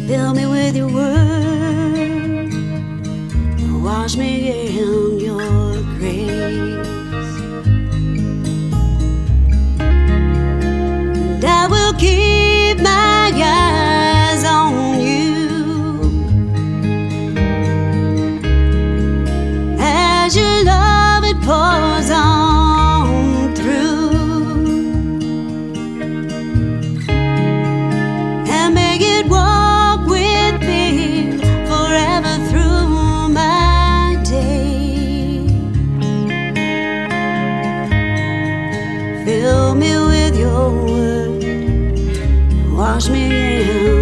Fill me with your word, wash me in your grace, and I will keep my eyes on you as your love it pours on through, and make it walk with me forever through my day. Fill me with your word, wash me in